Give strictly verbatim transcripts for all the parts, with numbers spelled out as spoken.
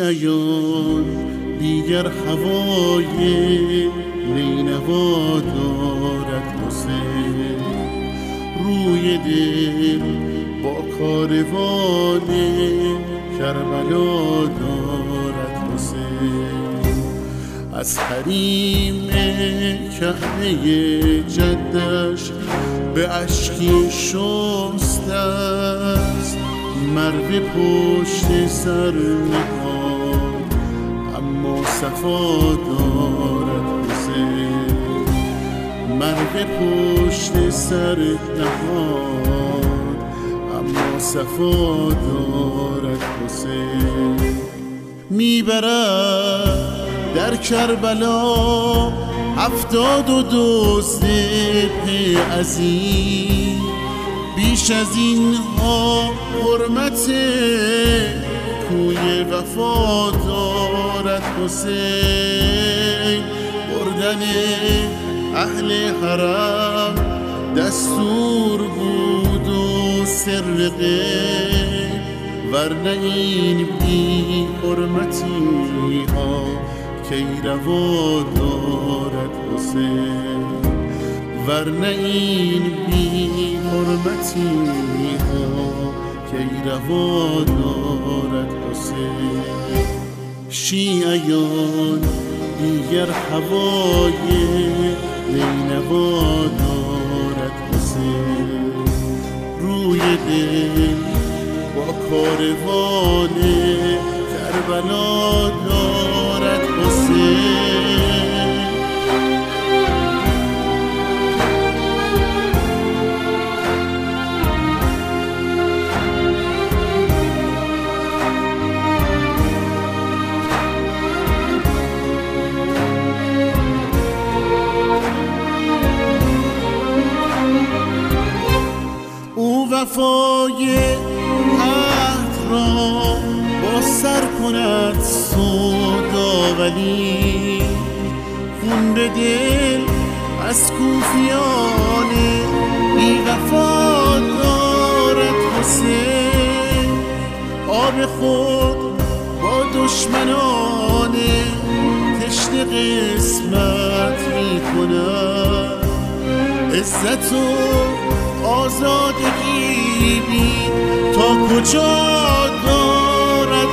شیعیان دیگر هوای نینوا دارد حسین، روی دل با کاروان کربلا دارد حسین. از حریم کهنه جدش به اشکی شست است، مرد پشت سر نهاد اما صفا دارد حسین، مرد پشت سر نهاد اما صفا دارد حسین. میبرد در کربلا هفتاد و دزد پی عظیم، بیش از اینها حرمت کوی وفا دارد حسین. بردن اهل حرم دستور بود و سر غیب، ورنه این بی حرمتی ها کی روا دارد حسین، ورنه این بی حرمتی ها کی روا دارد حسین. شیعیان دیگر هوای نینوا دارد حسین، روی دل با کاروان کربلا دارد حسین. او وفای عهد را با سر کند سودا، ولی خون به دل از کوفیان بی وفا دارد حسین. آب خود با دشمنان تشنه قسمت می کند، عزت و آزادگی بین تا کجا دارد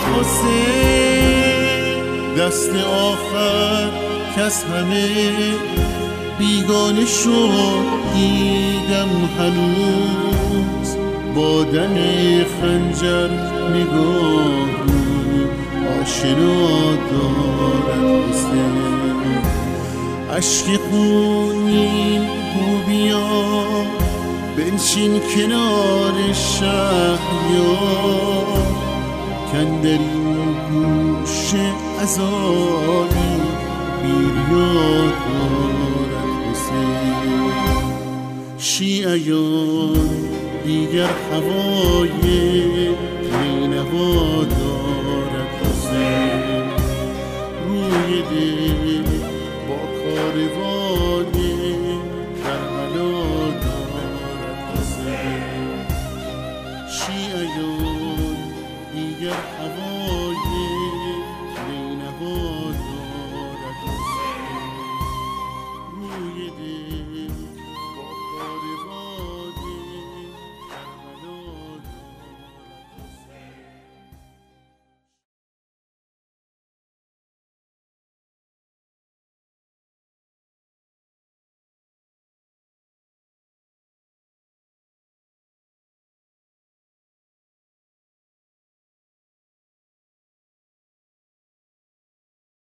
حسین. دست آخر کس همه بیگانه شد دیدم هنوز، با دم خنجر نگاهی آشنا دارد حسین. اشک خونین رو بیا بنشین کنار شهریار، کاندر این گوش عزاری بیریاد دارد حسین. شیعیان دیگر هوای نینوا دارد حسین، روی دل با کاروان کربلا دارد حسین. شیعیان دیگر هوای